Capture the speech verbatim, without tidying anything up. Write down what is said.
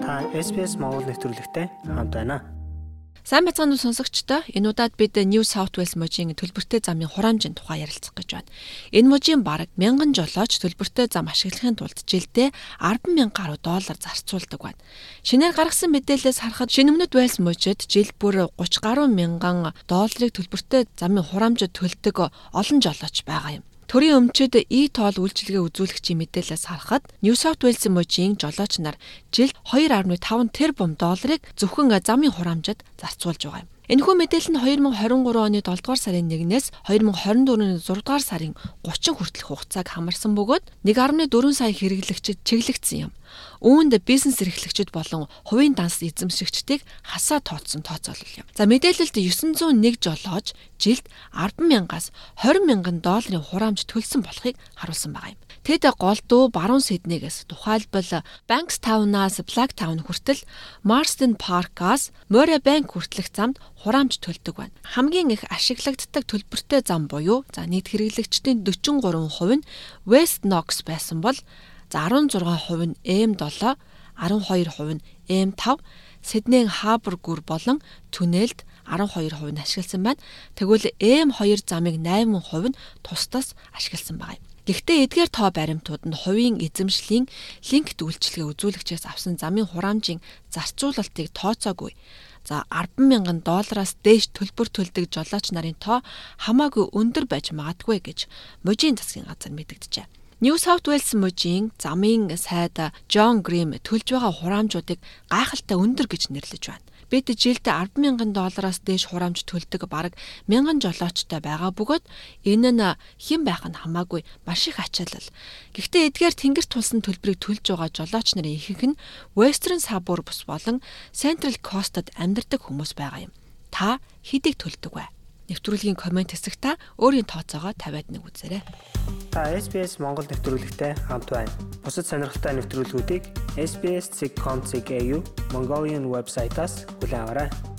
Та эс би эс Монгол нэвтрүүлэгтэй хамт байна. Сайн байцгаана уу сонсогчдоо. Энэ удаад бид New South Wales мужийн төлбөртэй замын хураамжийн тухай ярилцах гэж байна. Энэ мужийн бараг мянган жолооч төлбөртэй зам ашиглахын тулд жилдээ арван мянган гаруй доллар зарцуулдаг байна. Шинээр гаргасан мэдээлэлээс харахад Шинэ Wales мужид жил бүр гуч гаруй мянган долларыг төлбөртэй замын хураамжид төлдөг олон жолооч байгаа юм. Төрийн өмчөд e-toll үйлчилгээ үзүүлэгчийн мэдээлэлээс харахад New South Wales мужийн жолооч нар жилд two point five тэрбум долларыг зөвхөн замын хураамжид зарцуулж байгаа юм. Энэхүү мэдээлэл нь twenty twenty-three оны долдугаар сарын нэгнээс twenty twenty-four оны зургаадугаар сарын thirty хүртэлх хугацааг хамарсан бөгөөд one point four сая хэрэглэгчид чиглэгдсэн юм. Үүнд бизнес эрхлэгчид болон хувийн данс эзэмшигчдийг хасаа тооцсон тооцоолол юм. За мэдээлэлд nine oh one жолооч жилд ten мянгаас twenty мянган долларын хураамж төлсөн болохыг харуулсан байгаа юм. Тэд голдуу баруун Сиднейгээс тухайлбал Bankstown-аас Blacktown хүртэл Marsden Park-аас Moorebank хүртэлх замд хураамж төлдөг байна. Хамгийн их ашиглагддаг төлбөртэй зам буюу за нийт хэрэглэгчдийн forty-three percent нь West Knox байсан бол за sixteen percent нь эм seven, twelve percent нь эм five, Сиднейн Харбор гүр болон Түнэлд twelve percent нь ашигласан байна. Тэгвэл эм two замыг eight percent нь тусдас ашигласан байна. Гэхдээ эдгээр тоо баримтууд нь хувийн эзэмшлийн линкд үйлчилгээ үзүүлэгчээс авсан замын хураамжийн зарцуулалтыг тооцоогүй. За ten мянган доллараас дээш төлбөр төлдөг жолооч нарын тоо хамаагүй өндөр байж магадгүй гэж мужийн засгийн газар мэдэгджээ. New South Wales мужийн замын сайд John Grimm төлж байгаа хураамжуудыг гайхалтай өндөр гэж нэрлэж байна. Бид жилд ten мянган доллараас дээш хураамж төлдөг бараг мянган жолоочтой байгаа бөгөөд энэ нь хэн байх нь хамаагүй маш их ачаалал. Гэхдээ эдгээр тэнгэрт тулсан төлбөрийг төлж байгаа жолооч нарын ихэнх нь Western Suburbs болон Central Coast-д амьдардаг хүмүүс байгаа юм. Та хэдийг төлдөг вэ? Нэвтрүүлгийн комент хэсэгт та өөрийн тооцоогоо тавиад нэг үзээрэй. Та эс би эс Монгол нэвтрүүлэгтэй хамт байна. Бусад сонирхолтой нэвтрүүлгүүдийг эс би эс dot com dot a u Mongolian вебсайтаас хүлээн аваарай.